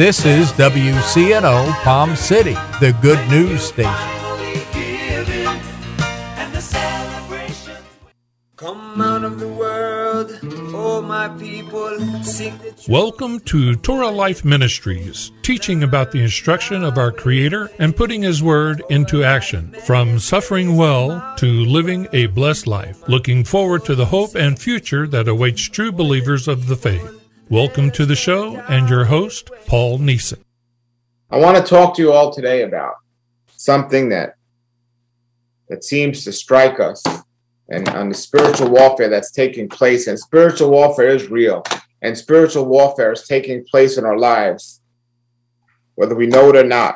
This is WCNO Palm City, the good news station. Come out of the world, oh my people, sing the truth. Welcome to Torah Life Ministries, teaching about the instruction of our Creator and putting His Word into action. From suffering well to living a blessed life, looking forward to the hope and future that awaits true believers of the faith. Welcome to the show and your host, Paul Neeson. I want to talk to you all today about something that seems to strike us and on the spiritual warfare that's taking place. And spiritual warfare is real. And spiritual warfare is taking place in our lives, whether we know it or not.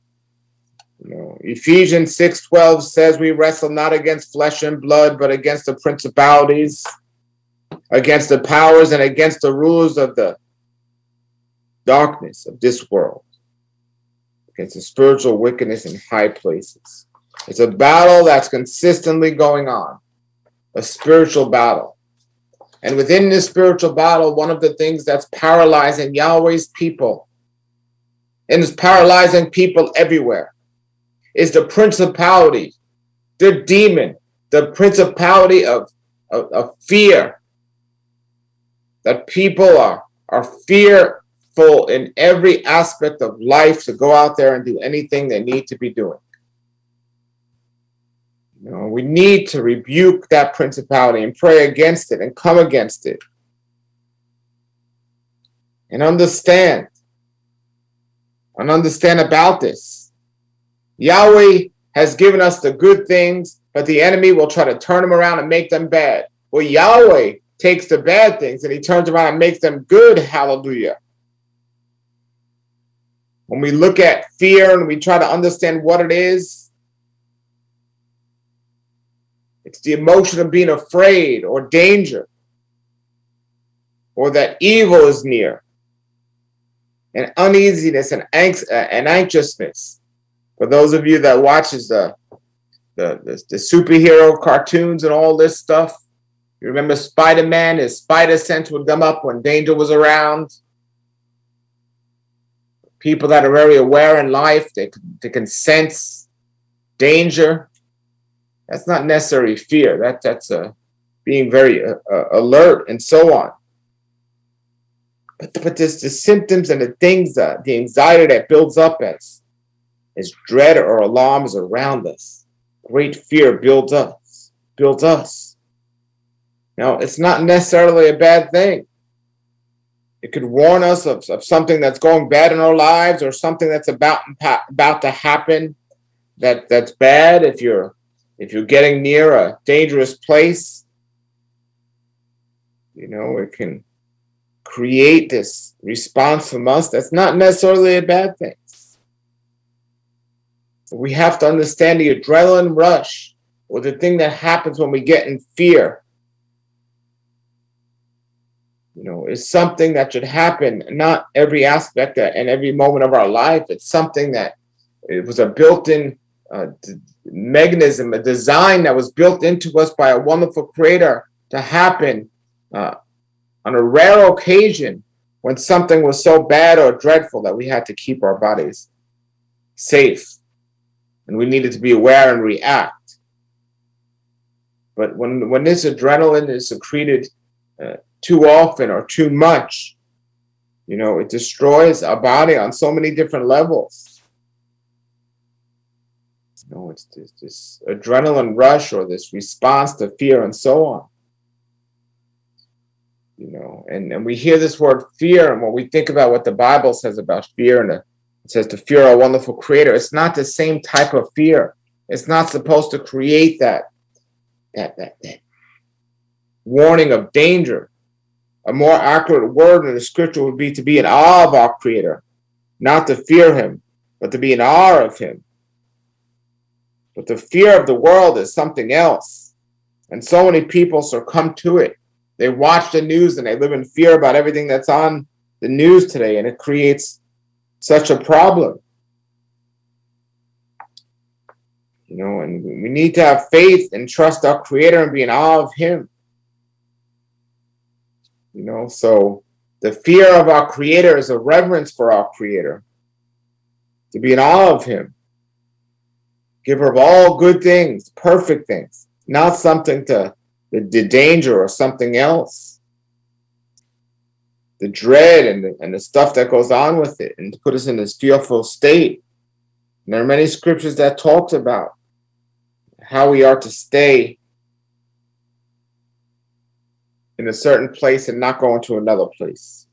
Ephesians 6:12 says we wrestle not against flesh and blood, but against the principalities, against the powers, and against the rulers of the darkness of this world, against the spiritual wickedness in high places. It's a battle that's consistently going on, a spiritual battle. And within this spiritual battle, one of the things that's paralyzing Yahweh's people, and is paralyzing people everywhere, is the principality, the demon, the principality of fear. That people are fearful in every aspect of life to go out there and do anything they need to be doing. We need to rebuke that principality and pray against it and come against it. And understand about this. Yahweh has given us the good things, but the enemy will try to turn them around and make them bad. Well, Yahweh takes the bad things and he turns around and makes them good. Hallelujah. When we look at fear and we try to understand what it is, it's the emotion of being afraid or danger, or that evil is near, and uneasiness and anxiousness. For those of you that watches the superhero cartoons and all this stuff, you remember Spider-Man, his spider sense would come up when danger was around. People that are very aware in life, they can sense danger. That's not necessarily fear. That's being very alert and so on. But there's the symptoms and the things, the anxiety that builds up as dread or alarms around us. Great fear builds us. Now, it's not necessarily a bad thing. It could warn us of something that's going bad in our lives, or something that's about to happen that's bad. If you're getting near a dangerous place, it can create this response from us that's not necessarily a bad thing. We have to understand the adrenaline rush, or the thing that happens when we get in fear, is something that should happen, not every aspect and every moment of our life. It's something that it was a built-in mechanism, a design that was built into us by a wonderful creator to happen on a rare occasion when something was so bad or dreadful that we had to keep our bodies safe and we needed to be aware and react. But when this adrenaline is secreted too often or too much, it destroys our body on so many different levels. It's this adrenaline rush or this response to fear and so on. And we hear this word fear, and when we think about what the Bible says about fear, and it says to fear our wonderful creator, it's not the same type of fear. It's not supposed to create that warning of danger. A more accurate word in the scripture would be to be in awe of our creator, not to fear him, but to be in awe of him. But the fear of the world is something else. And so many people succumb to it. They watch the news and they live in fear about everything that's on the news today, and it creates such a problem. And we need to have faith and trust our creator and be in awe of him. So The fear of our Creator is a reverence for our Creator, to be in awe of Him, giver of all good things, perfect things, not something to the danger or something else, the dread and the stuff that goes on with it, and to put us in this fearful state. And there are many scriptures that talks about how we are to stay in a certain place and not go into another place.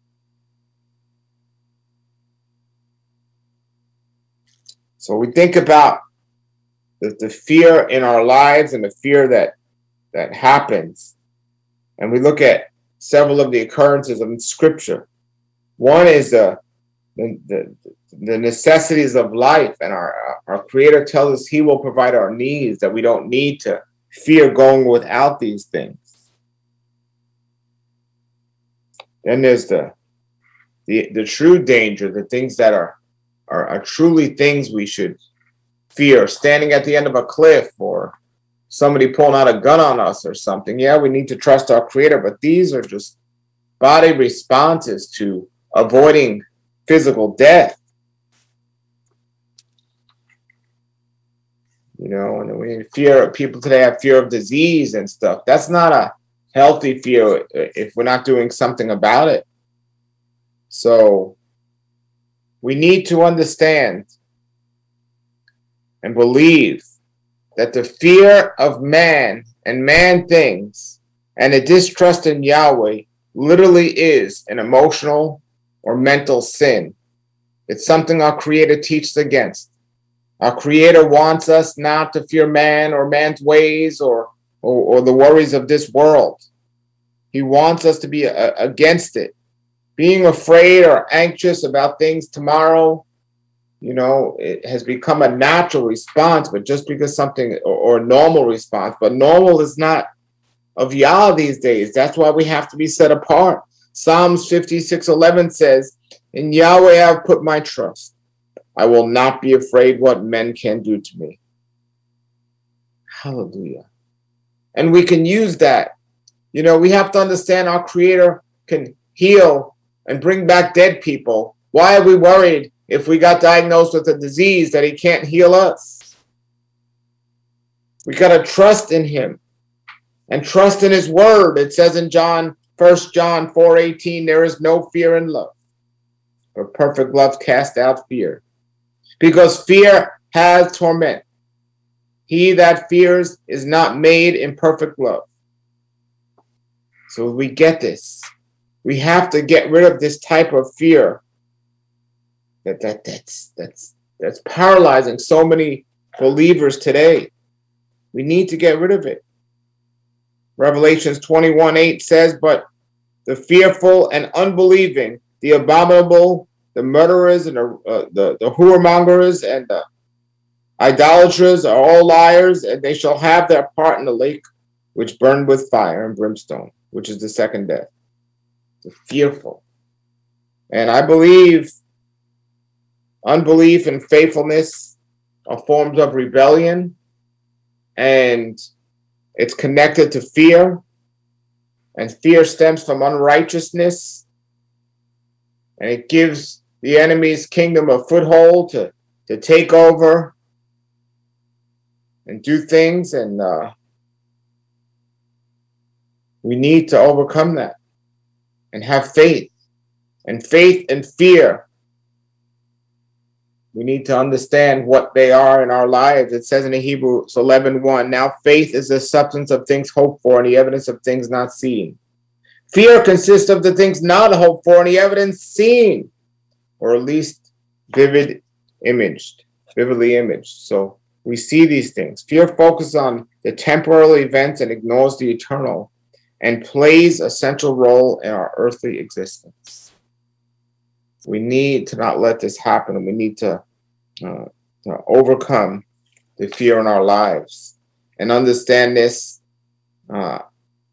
So we think about the fear in our lives and the fear that happens. And we look at several of the occurrences in Scripture. One is the necessities of life, and our Creator tells us He will provide our needs, that we don't need to fear going without these things. Then there's the true danger, the things that are truly things we should fear, standing at the end of a cliff or somebody pulling out a gun on us or something. Yeah, we need to trust our Creator, but these are just body responses to avoiding physical death. You know, and we fear, people today have fear of disease and stuff. That's not a healthy fear if we're not doing something about it. So we need to understand and believe that the fear of man and man things and a distrust in Yahweh literally is an emotional or mental sin. It's something our Creator teaches against. Our Creator wants us not to fear man or man's ways or the worries of this world. He wants us to be against it. Being afraid or anxious about things tomorrow, you know, it has become a natural response, but just because something, or a normal response, but normal is not of Yah these days. That's why we have to be set apart. Psalms 56:11 says, "In Yahweh I have put my trust. I will not be afraid what men can do to me." Hallelujah. And we can use that. You know, we have to understand our Creator can heal and bring back dead people. Why are we worried if we got diagnosed with a disease that He can't heal us? We got to trust in Him and trust in His word. It says in 1 John 4:18, there is no fear in love, but perfect love casts out fear, because fear has torment. He that fears is not made in perfect love. So we get this. We have to get rid of this type of fear that's paralyzing so many believers today. We need to get rid of it. Revelations 21:8 says, "But the fearful and unbelieving, the abominable, the murderers, and the whoremongers, and the idolaters are all liars, and they shall have their part in the lake which burned with fire and brimstone, which is the second death." The fearful. And I believe unbelief and faithfulness are forms of rebellion, and it's connected to fear, and fear stems from unrighteousness, and it gives the enemy's kingdom a foothold to take over and do things, and we need to overcome that and have faith. And faith and fear, we need to understand what they are in our lives. It says in Hebrews 11:1, "Now faith is the substance of things hoped for and the evidence of things not seen." Fear consists of the things not hoped for and the evidence seen, or at least vividly imaged. So we see these things. Fear focuses on the temporal events and ignores the eternal, and plays a central role in our earthly existence. We need to not let this happen, and we need to overcome the fear in our lives and understand this on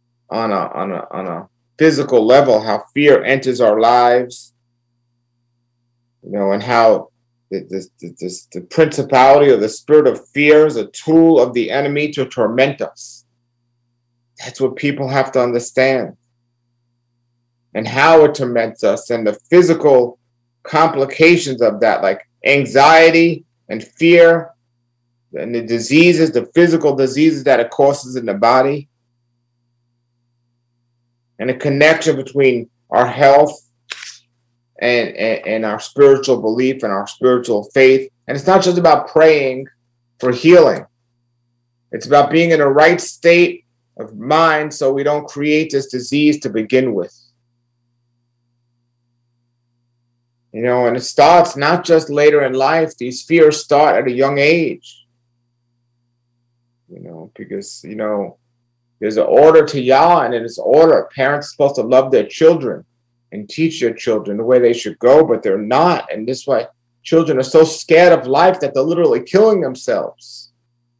a physical level, how fear enters our lives, you know, and how the principality or the spirit of fear is a tool of the enemy to torment us. That's what people have to understand. and how it torments us and the physical complications of that, like anxiety and fear and the diseases, the physical diseases that it causes in the body, and the connection between our health and our spiritual belief and our spiritual faith. And it's not just about praying for healing. It's about being in the right state of mind so we don't create this disease to begin with. You know, and it starts not just later in life. These fears start at a young age. You know, because, you know, there's an order to Yah, and in this order, parents are supposed to love their children and teach their children the way they should go, but they're not. And this is why children are so scared of life that they're literally killing themselves.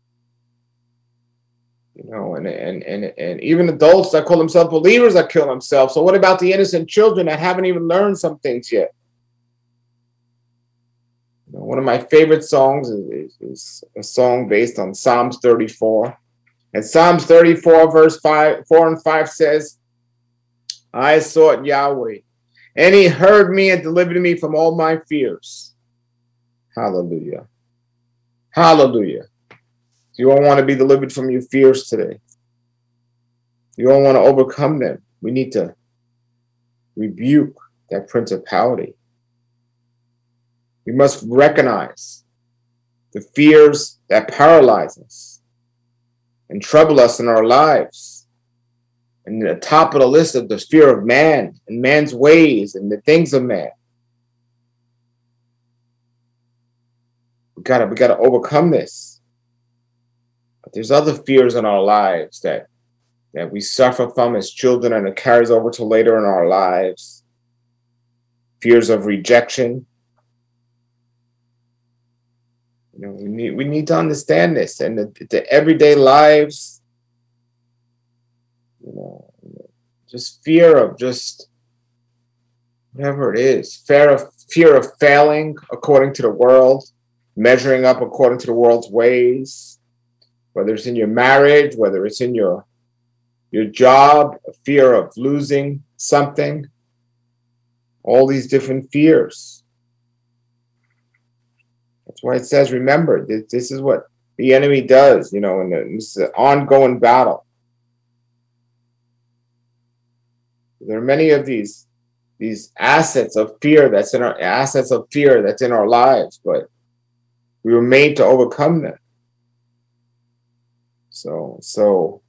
You know, and even adults that call themselves believers are killing themselves. So what about the innocent children that haven't even learned some things yet? You know, one of my favorite songs is a song based on Psalms 34. And Psalms 34, verse 4 and 5 says, I sought Yahweh, and he heard me and delivered me from all my fears. Hallelujah. Hallelujah. You all want to be delivered from your fears today. You all want to overcome them. We need to rebuke that principality. We must recognize the fears that paralyze us and trouble us in our lives. And the top of the list of the fear of man and man's ways and the things of man. We gotta overcome this. But there's other fears in our lives that we suffer from as children, and it carries over to later in our lives. Fears of rejection. You know, we need to understand this, and the everyday lives, you know, just fear of just whatever it is, fear of failing according to the world, measuring up according to the world's ways, whether it's in your marriage, whether it's in your job, a fear of losing something, all these different fears. That's why it says, remember, this is what the enemy does, you know, and this is an ongoing battle. There are many of these assets of fear that's in our lives, but we were made to overcome them. So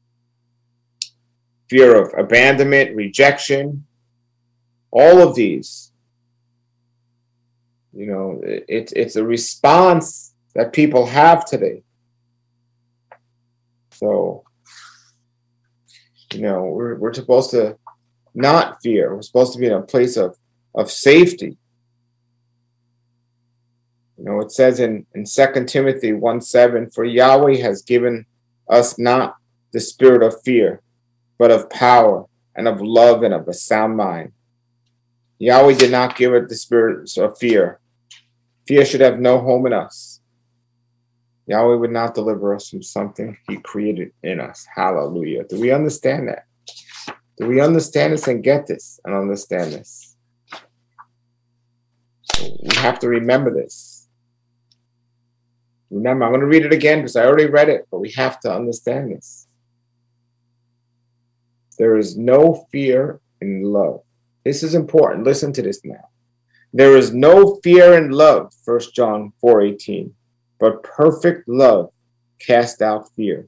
fear of abandonment, rejection, all of these, you know, it's a response that people have today. So, you know, we're supposed to not fear. We're supposed to be in a place of safety. You know, it says in 2 Timothy 1:7, for Yahweh has given us not the spirit of fear, but of power and of love and of a sound mind. Yahweh did not give us the spirit of fear. Fear should have no home in us. Yahweh would not deliver us from something he created in us. Hallelujah. Do we understand that? Do we understand this and get this and understand this? So we have to remember this. Remember, I'm going to read it again because I already read it, but we have to understand this. There is no fear in love. This is important. Listen to this now. There is no fear in love, 1 John 4:18, but perfect love casts out fear.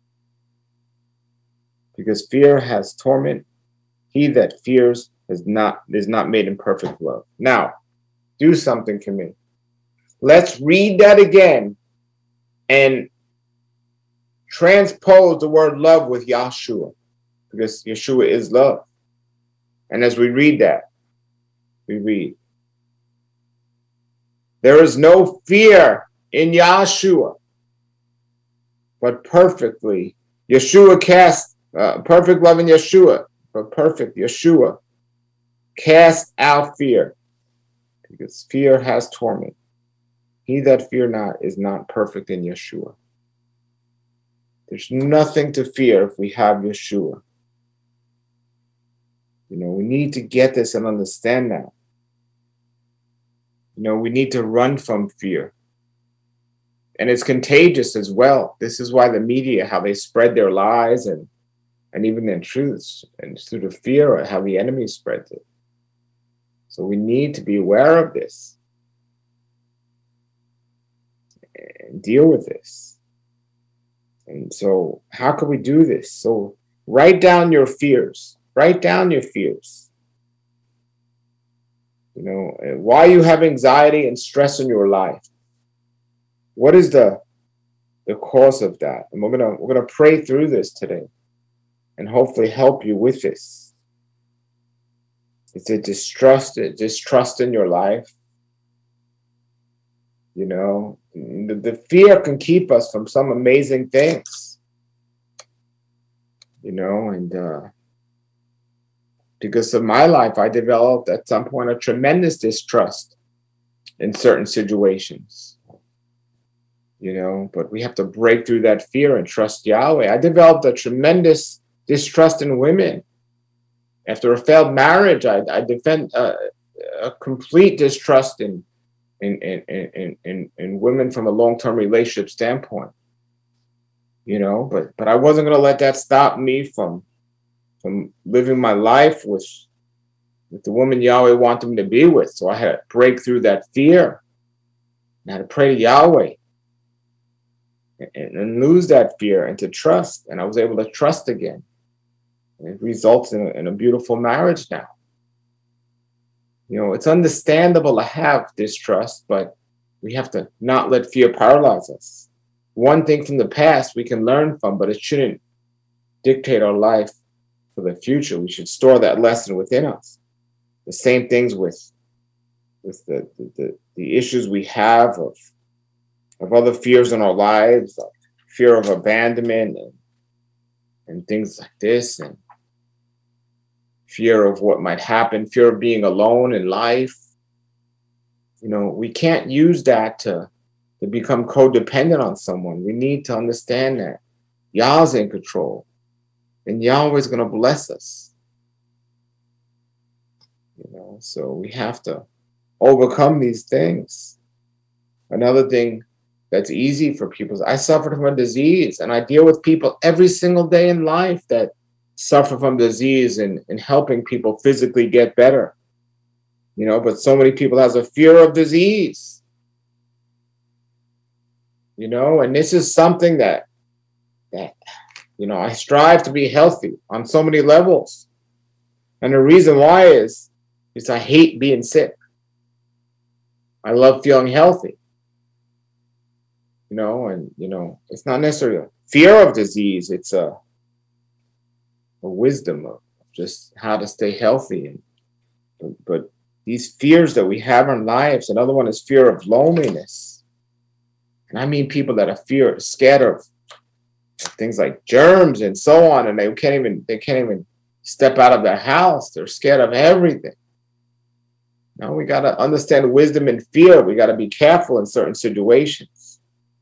Because fear has torment. He that fears is not made in perfect love. Now, do something to me. Let's read that again and transpose the word love with Yahshua, because Yeshua is love. And as we read that, we read, there is no fear in Yahshua, but perfectly, Yeshua casts, perfect love in Yeshua, but perfect Yeshua cast out fear, because fear has torment. He that fear not is not perfect in Yeshua. There's nothing to fear if we have Yeshua. We need to get this and understand that. We need to run from fear. And it's contagious as well. This is why the media, how they spread their lies and even their truths, and through the fear of how the enemy spreads it. So we need to be aware of this and deal with this. And so how can we do this? So write down your fears. Write down your fears. Why you have anxiety and stress in your life. What is the cause of that? And we're gonna pray through this today and hopefully help you with this. It's a distrust in your life. The fear can keep us from some amazing things. And because of my life, I developed at some point a tremendous distrust in certain situations. But we have to break through that fear and trust Yahweh. I developed a tremendous distrust in women. After a failed marriage, I defend a complete distrust in women from a long-term relationship standpoint. But I wasn't going to let that stop me from living my life with the woman Yahweh wanted me to be with. So I had to break through that fear. I had to pray to Yahweh and lose that fear and to trust. And I was able to trust again. And it results in a beautiful marriage now. It's understandable to have distrust, but we have to not let fear paralyze us. One thing from the past we can learn from, but it shouldn't dictate our life for the future. We should store that lesson within us. The same things with the issues we have of other fears in our lives, like fear of abandonment and things like this, and fear of what might happen, fear of being alone in life. We can't use that to become codependent on someone. We need to understand that Yah's in control, and Yahweh's going to bless us. So we have to overcome these things. Another thing that's easy for people is I suffered from a disease, and I deal with people every single day in life that suffer from disease and helping people physically get better. But so many people has a fear of disease. And this is something that I strive to be healthy on so many levels. And the reason why is I hate being sick. I love feeling healthy. It's not necessarily a fear of disease. It's a wisdom of just how to stay healthy. But these fears that we have in lives, another one is fear of loneliness. And I mean people that are scared of things like germs and so on, and they can't even step out of their house. They're scared of everything. Now we got to understand wisdom and fear. We got to be careful in certain situations.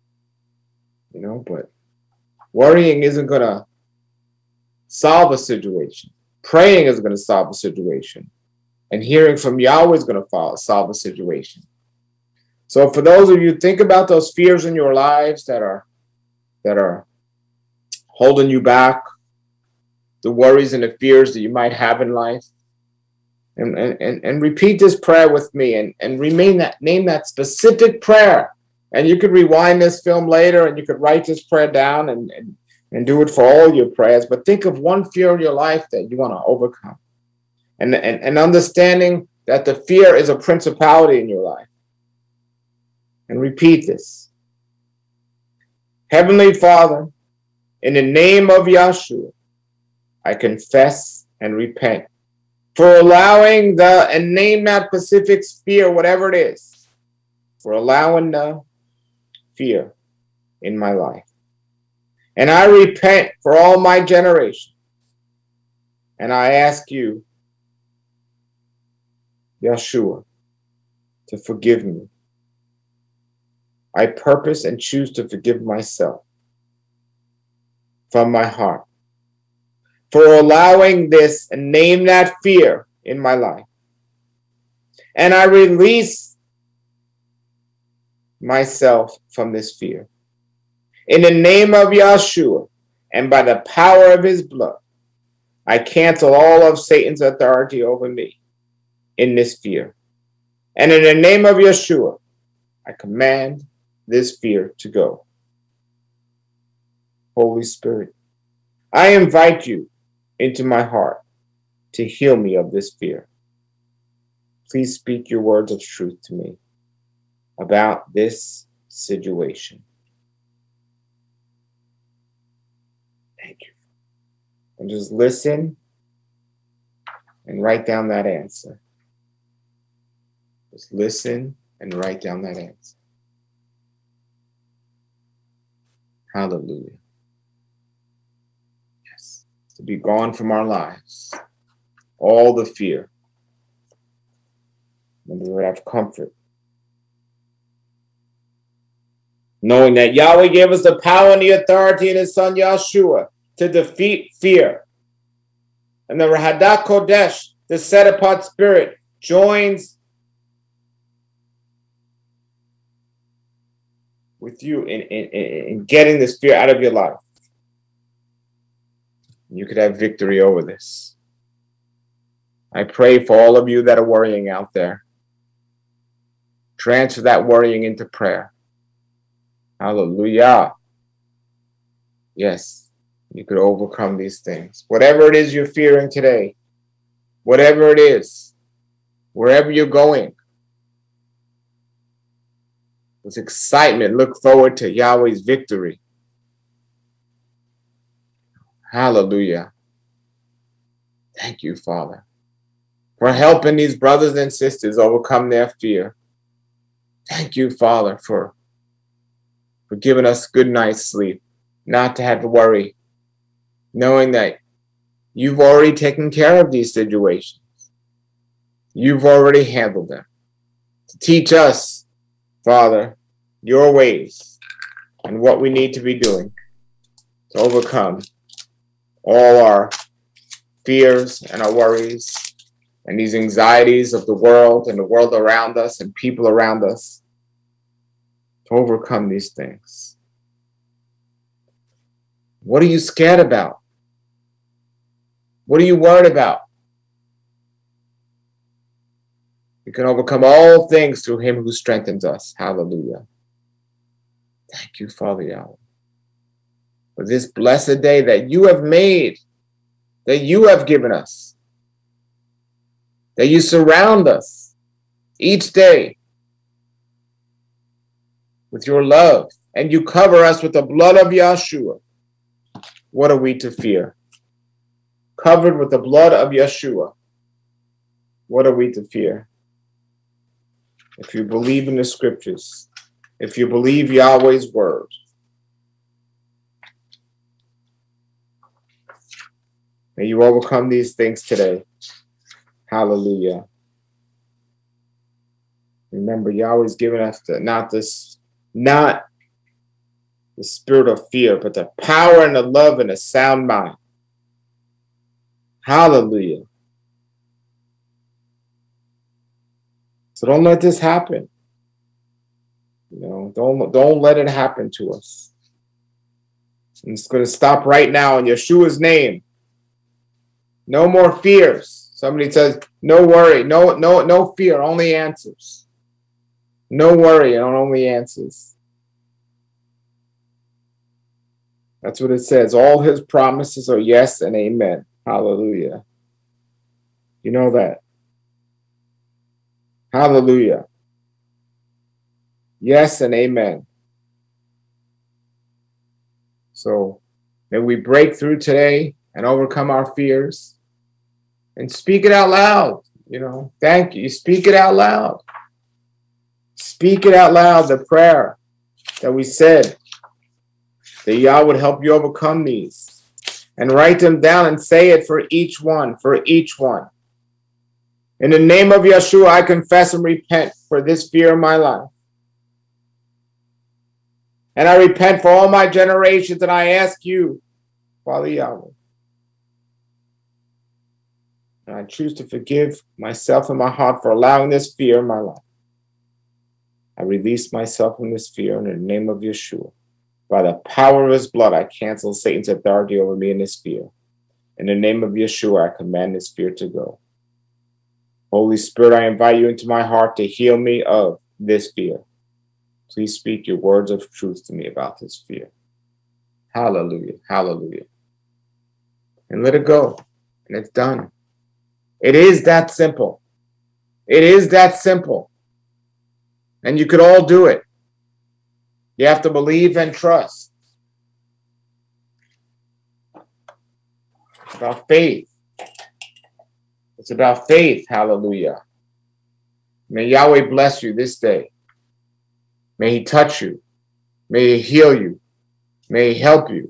But worrying isn't going to solve a situation. Praying is going to solve a situation. And hearing from Yahweh is going to solve a situation. So for those of you, think about those fears in your lives that are holding you back, the worries and the fears that you might have in life. And repeat this prayer with me and name that specific prayer. And you could rewind this film later and you could write this prayer down and do it for all your prayers. But think of one fear in your life that you want to overcome. And understanding that the fear is a principality in your life. And repeat this. Heavenly Father, in the name of Yahshua, I confess and repent for allowing and name that specific fear, whatever it is, for allowing the fear in my life. And I repent for all my generation. And I ask you, Yahshua, to forgive me. I purpose and choose to forgive myself from my heart. for allowing this and name that fear in my life. And I release myself from this fear. In the name of Yahshua and by the power of his blood, I cancel all of Satan's authority over me in this fear. And in the name of Yeshua, I command this fear to go. Holy Spirit, I invite you into my heart to heal me of this fear. Please speak your words of truth to me about this situation. Thank you. And just listen and write down that answer. Just listen and write down that answer. Hallelujah. Yes. To be gone from our lives. All the fear. And we would have comfort. Knowing that Yahweh gave us the power and the authority in his son Yahshua to defeat fear. And the Rahadak Kodesh, the set apart spirit, joins with you in getting this fear out of your life. You could have victory over this. I pray for all of you that are worrying out there. Transfer that worrying into prayer. Hallelujah. Yes, you could overcome these things. Whatever it is you're fearing today, whatever it is, wherever you're going, with excitement, look forward to Yahweh's victory. Hallelujah. Thank you, Father, for helping these brothers and sisters overcome their fear. Thank you, Father, for giving us good night's sleep, not to have to worry, knowing that you've already taken care of these situations. You've already handled them. To teach us, Father, your ways and what we need to be doing to overcome all our fears and our worries and these anxieties of the world and the world around us and people around us, to overcome these things. What are you scared about? What are you worried about? We can overcome all things through him who strengthens us. Hallelujah. Thank you, Father Yahweh, for this blessed day that you have made, that you have given us, that you surround us each day with your love, and you cover us with the blood of Yeshua. What are we to fear? Covered with the blood of Yeshua. What are we to fear? If you believe in the scriptures, if you believe Yahweh's word, may you overcome these things today. Hallelujah. Remember, Yahweh's given us not the spirit of fear, but the power and the love and a sound mind. Hallelujah. So don't let this happen. Don't let it happen to us. I'm just going to stop right now in Yeshua's name. No more fears. Somebody says, no worry, no fear, only answers. No worry, and only answers. That's what it says. All his promises are yes and amen. Hallelujah. You know that. Hallelujah. Yes and amen. So may we break through today and overcome our fears and speak it out loud. Thank you. Speak it out loud. Speak it out loud, the prayer that we said, that Yah would help you overcome these. And write them down and say it for each one, In the name of Yeshua, I confess and repent for this fear of my life. And I repent for all my generations, and I ask you, Father Yahweh, And I choose to forgive myself and my heart for allowing this fear in my life. I release myself from this fear in the name of Yeshua. By the power of his blood, I cancel Satan's authority over me in this fear. In the name of Yeshua, I command this fear to go. Holy Spirit, I invite you into my heart to heal me of this fear. Please speak your words of truth to me about this fear. Hallelujah, hallelujah. And let it go, and it's done. It is that simple. It is that simple. And you could all do it. You have to believe and trust. It's about faith. It's about faith. Hallelujah. May Yahweh bless you this day. May he touch you. May he heal you. May he help you.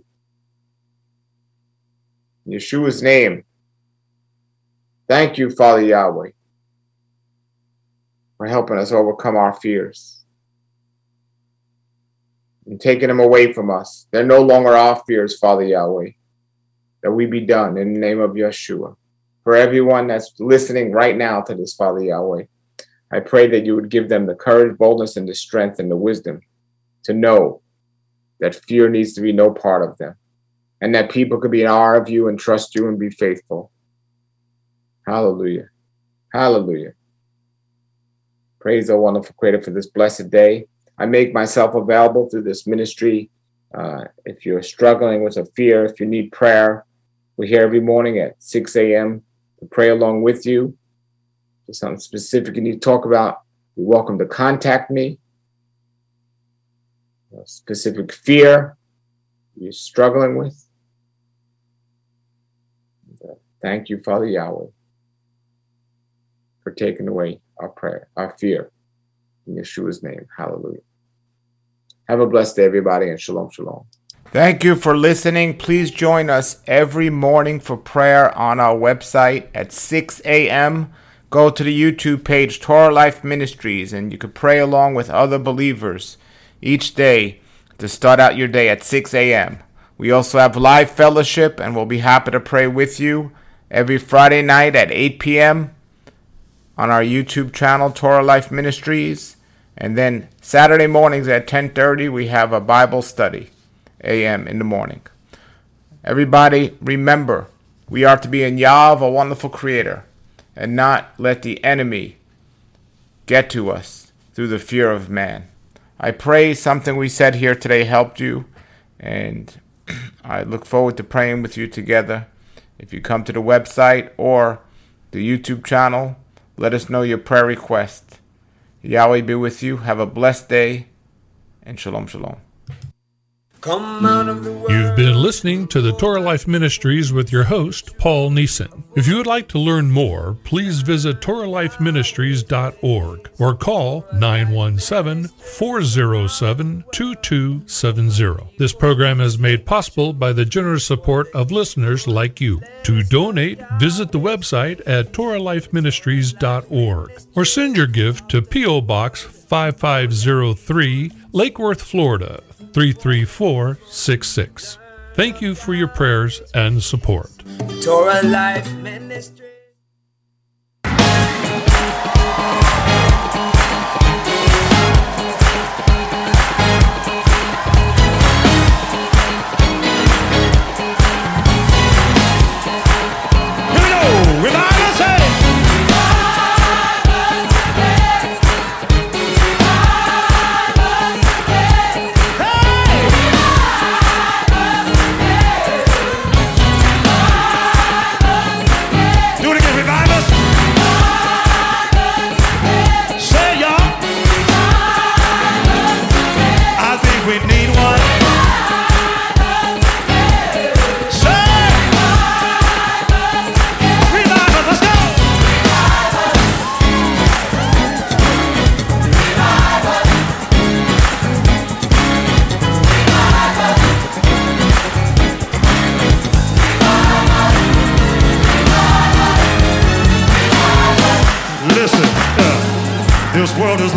In Yeshua's name. Thank you, Father Yahweh, for helping us overcome our fears and taking them away from us. They're no longer our fears, Father Yahweh. That we be done in the name of Yeshua. For everyone that's listening right now to this, Father Yahweh, I pray that you would give them the courage, boldness, and the strength and the wisdom to know that fear needs to be no part of them, and that people could be in awe of you and trust you and be faithful. Hallelujah. Hallelujah. Praise the wonderful Creator for this blessed day. I make myself available through this ministry. If you're struggling with a fear, if you need prayer, we're here every morning at 6 a.m. to pray along with you. If there's something specific you need to talk about, you're welcome to contact me. A specific fear you're struggling with. Thank you, Father Yahweh, for taking away our prayer, our fear. In Yeshua's name. Hallelujah. Have a blessed day, everybody, and shalom, shalom. Thank you for listening. Please join us every morning for prayer on our website at 6 a.m. Go to the YouTube page, Torah Life Ministries, and you can pray along with other believers each day to start out your day at 6 a.m. We also have live fellowship, and we'll be happy to pray with you every Friday night at 8 p.m. on our YouTube channel, Torah Life Ministries. And then Saturday mornings at 10:30, we have a Bible study, a.m. in the morning. Everybody, remember, we are to be in Yah of a wonderful Creator, and not let the enemy get to us through the fear of man. I pray something we said here today helped you, and I look forward to praying with you together. If you come to the website or the YouTube channel, let us know your prayer request. Yahweh be with you. Have a blessed day, and shalom, shalom. You've been listening to the Torah Life Ministries with your host, Paul Neeson. If you would like to learn more, please visit TorahLifeMinistries.org or call 917-407-2270. This program is made possible by the generous support of listeners like you. To donate, visit the website at TorahLifeMinistries.org or send your gift to P.O. Box 5503, Lake Worth, Florida 33466. Thank you for your prayers and support. Torah Life Ministry.